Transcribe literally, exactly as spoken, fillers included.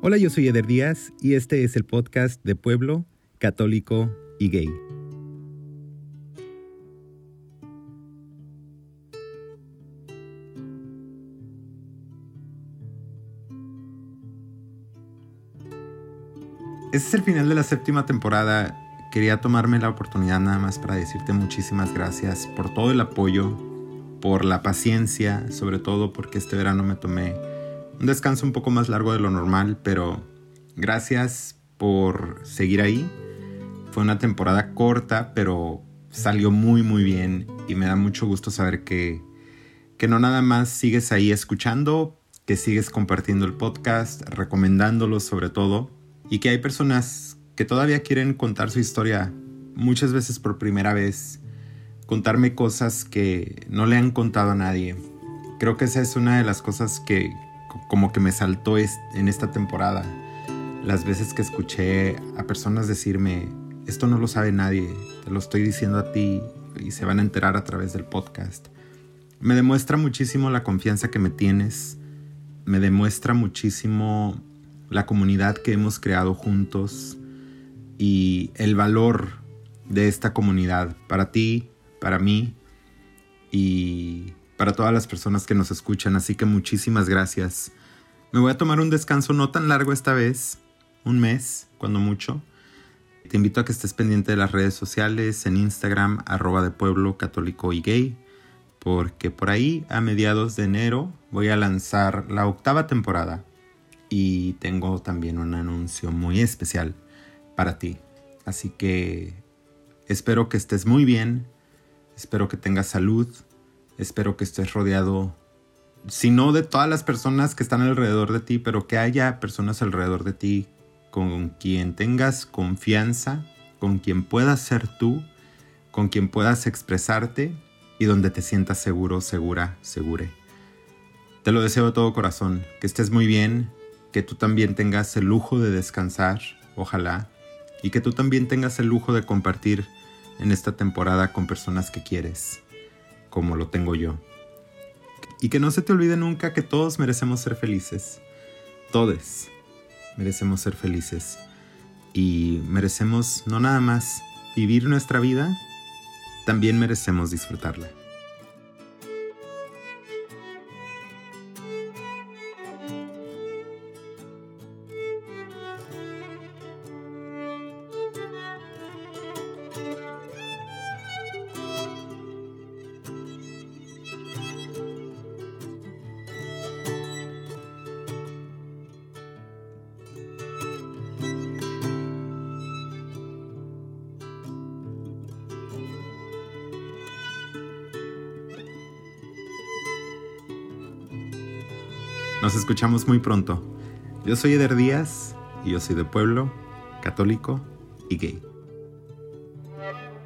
Hola, yo soy Eder Díaz y este es el podcast de Pueblo, Católico y Gay. Este es el final de la séptima temporada. Quería tomarme la oportunidad nada más para decirte muchísimas gracias por todo el apoyo, por la paciencia, sobre todo porque este verano me tomé un descanso un poco más largo de lo normal, pero gracias por seguir ahí. Fue una temporada corta, pero salió muy muy bien y me da mucho gusto saber que, que no nada más sigues ahí escuchando, que sigues compartiendo el podcast, recomendándolo sobre todo, y que hay personas que todavía quieren contar su historia, muchas veces por primera vez, contarme cosas que no le han contado a nadie. Creo que esa es una de las cosas que como que me saltó en esta temporada. Las veces que escuché a personas decirme, esto no lo sabe nadie, te lo estoy diciendo a ti y se van a enterar a través del podcast. Me demuestra muchísimo la confianza que me tienes, me demuestra muchísimo la comunidad que hemos creado juntos y el valor de esta comunidad para ti, para mí y para todas las personas que nos escuchan. Así que muchísimas gracias. Me voy a tomar un descanso no tan largo esta vez, un mes, cuando mucho. Te invito a que estés pendiente de las redes sociales, en Instagram, arroba de Pueblo Católico y Gay, porque por ahí a mediados de enero voy a lanzar la octava temporada y tengo también un anuncio muy especial para ti. Así que espero que estés muy bien, espero que tengas salud, espero que estés rodeado, si no de todas las personas que están alrededor de ti, pero que haya personas alrededor de ti con quien tengas confianza, con quien puedas ser tú, con quien puedas expresarte y donde te sientas seguro, segura, segure. Te lo deseo de todo corazón, que estés muy bien, que tú también tengas el lujo de descansar, ojalá, y que tú también tengas el lujo de compartir en esta temporada con personas que quieres, como lo tengo yo. Y que no se te olvide nunca que todos merecemos ser felices. Todos merecemos ser felices. Y merecemos no nada más vivir nuestra vida, también merecemos disfrutarla. Nos escuchamos muy pronto. Yo soy Eder Díaz y yo soy de Pueblo, Católico y Gay.